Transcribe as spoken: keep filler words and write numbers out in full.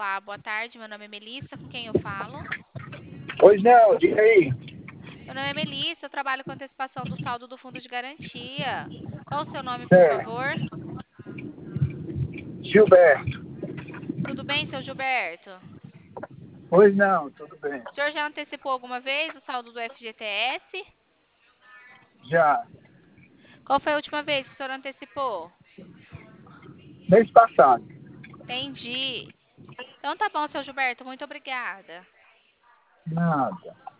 Olá, boa tarde. Meu nome é Melissa. Com quem eu falo? Pois não, diga aí. Meu nome é Melissa. Eu trabalho com antecipação do saldo do fundo de garantia. Qual o seu nome, por É, favor? Gilberto. Tudo bem, seu Gilberto? Pois não, tudo bem. O senhor já antecipou alguma vez o saldo do F G T S? Já, Qual foi a última vez que o senhor antecipou? mês passado. Entendi. Então tá bom, seu Gilberto. Muito obrigada. Nada.